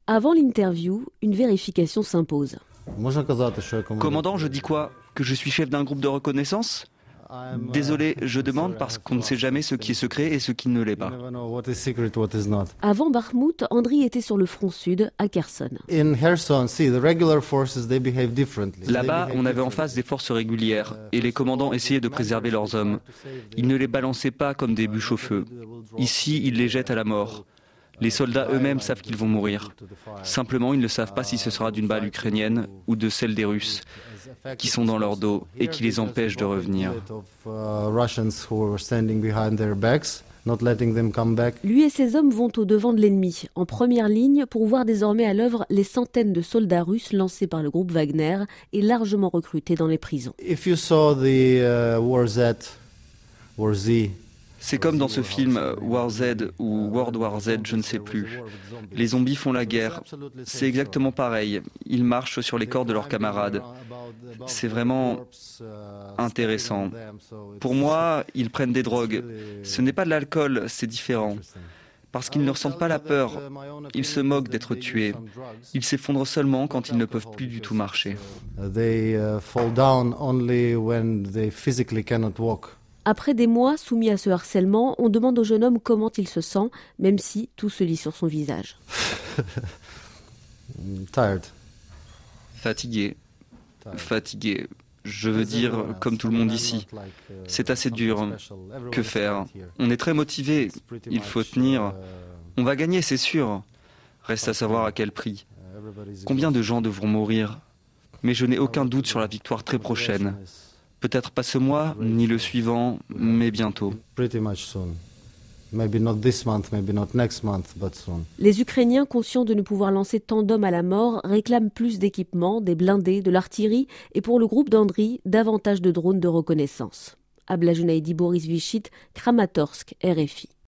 Avant l'interview, une vérification s'impose. Commandant, je dis quoi? Que je suis chef d'un groupe de reconnaissance? Désolé, je demande parce qu'on ne sait jamais ce qui est secret et ce qui ne l'est pas. Avant Bakhmout, Andriy était sur le front sud, à Kherson. Là-bas, on avait en face des forces régulières et les commandants essayaient de préserver leurs hommes. Ils ne les balançaient pas comme des bûches au feu. Ici, ils les jettent à la mort. Les soldats eux-mêmes savent qu'ils vont mourir. Simplement, ils ne savent pas si ce sera d'une balle ukrainienne ou de celle des Russes, qui sont dans leur dos et qui les empêchent de revenir. Lui et ses hommes vont au devant de l'ennemi, en première ligne, pour voir désormais à l'œuvre les centaines de soldats russes lancés par le groupe Wagner et largement recrutés dans les prisons. C'est comme dans ce film War Z ou World War Z, je ne sais plus. Les zombies font la guerre. C'est exactement pareil. Ils marchent sur les corps de leurs camarades. C'est vraiment intéressant. Pour moi, ils prennent des drogues. Ce n'est pas de l'alcool, c'est différent. Parce qu'ils ne ressentent pas la peur. Ils se moquent d'être tués. Ils s'effondrent seulement quand ils ne peuvent plus du tout marcher. Après des mois soumis à ce harcèlement, on demande au jeune homme comment il se sent, même si tout se lit sur son visage. Fatigué. Fatigué. Je veux dire, comme tout le monde ici. C'est assez dur. Que faire? On est très motivé. Il faut tenir. On va gagner, c'est sûr. Reste à savoir à quel prix. Combien de gens devront mourir? Mais je n'ai aucun doute sur la victoire très prochaine. Peut-être pas ce mois, ni le suivant, mais bientôt. Les Ukrainiens, conscients de ne pouvoir lancer tant d'hommes à la mort, réclament plus d'équipements, des blindés, de l'artillerie et pour le groupe d'Andriy, davantage de drones de reconnaissance. Abla Junaidi, Boris Vichit, Kramatorsk, RFI.